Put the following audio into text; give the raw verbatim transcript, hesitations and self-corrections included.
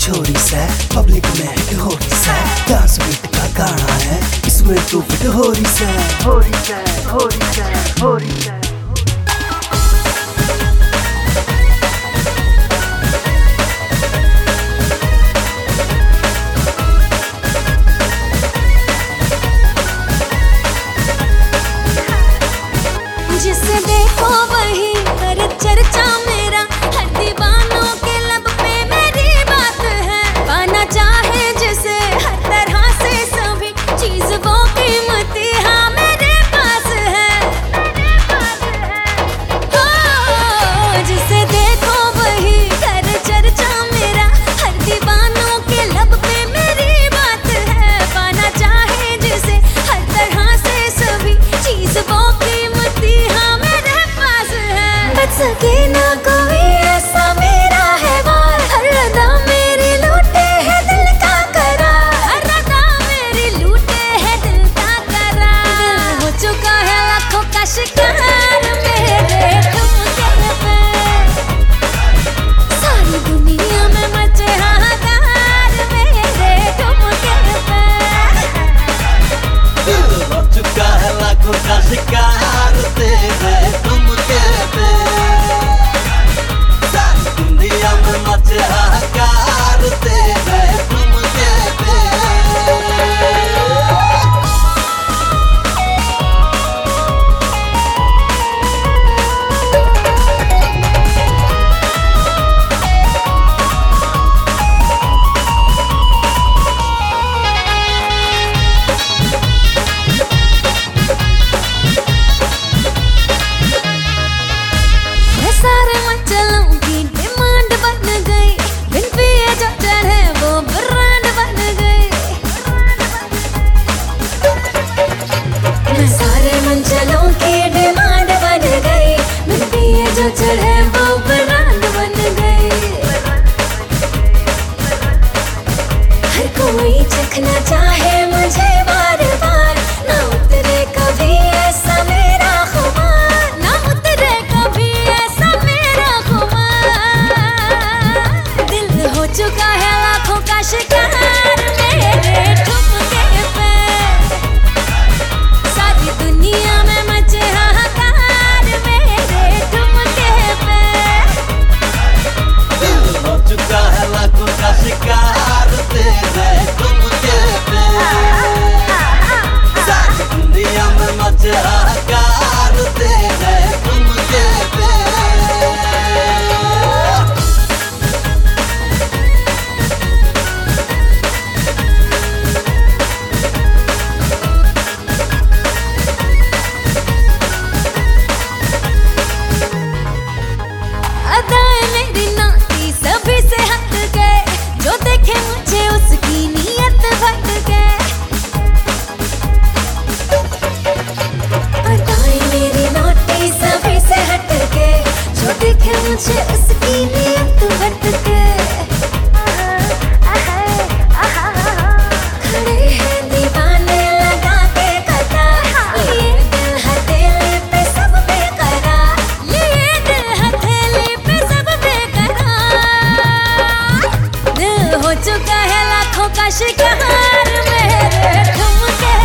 छोरी से पब्लिक में हिट हो रही से, डांस बीट का गाना है इसमें तू फिट हो रही से, हो रही से, हो रही से, हो रही से। जिसे देखो वही करे चर्चा मेरा, हर दीवानों के लब पे मेरी बात है। पाना चाहे जिसे हर तरह से सभी चीज वो कीमती हाँ मेरे पास है, हो जिसे देखो वही करे चर्चा मेरा, हर दीवानों के लब पे मेरी बात है। पाना चाहे जिसे हर तरह से सभी चीज वो सके ना कोई ऐसा मेरा है वार, हर अदा मेरी लूटे है दिल का करार, हर अदा मेरी लूटे है दिल का करार। हो चुका है लाखों का शिकार मेरे ठुमके पे, सारी दुनिया में मचे हाहाकार मेरे ठुमके पे। हो चुका है लाखों का शिकार तेरे ठुमके पे, मचे हाहाकार तेरे ठुमके पे। मैं सारे मंचलों की डिमांड बन गई, बिन पिए जो चढ़े वो ब्रांड बन गई। मैं सारे मंचलों की डिमांड बन गई, बिन पिए जो चढ़े वो ब्रांड बन गई। हर कोई चखना चाहे मुझे बार बार, ना उतरे कभी ऐसा मेरा खुमार, ना उतरे कभी ऐसा मेरा खुमार। दिल हो चुका है लाखों का शिकार मेरे ठुमके पे, सारी दुनिया में मचे हाहाकार मेरे ठुमके पे। दिल हो चुका है लाखों का शिकार तेरे ठुमके पे, सारी दुनिया में मचे हाहाकार तेरे ठुमके पे। अदाएं मेरी नाती सभी से हट गए, जो देखे मुझे उसकी नीयत भट गए। अदाएं मेरी नाती सभी से हट गए, जो देखे मुझे उसकी नीयत भट गए। खड़े हैं दीवाने लगा के कतार, ये दिल हथेली पे सब बेकरार, ये दिल हथेली पे सब बेकरार। दिल हो चुका है लाखों का शिकार मेरे ठुमके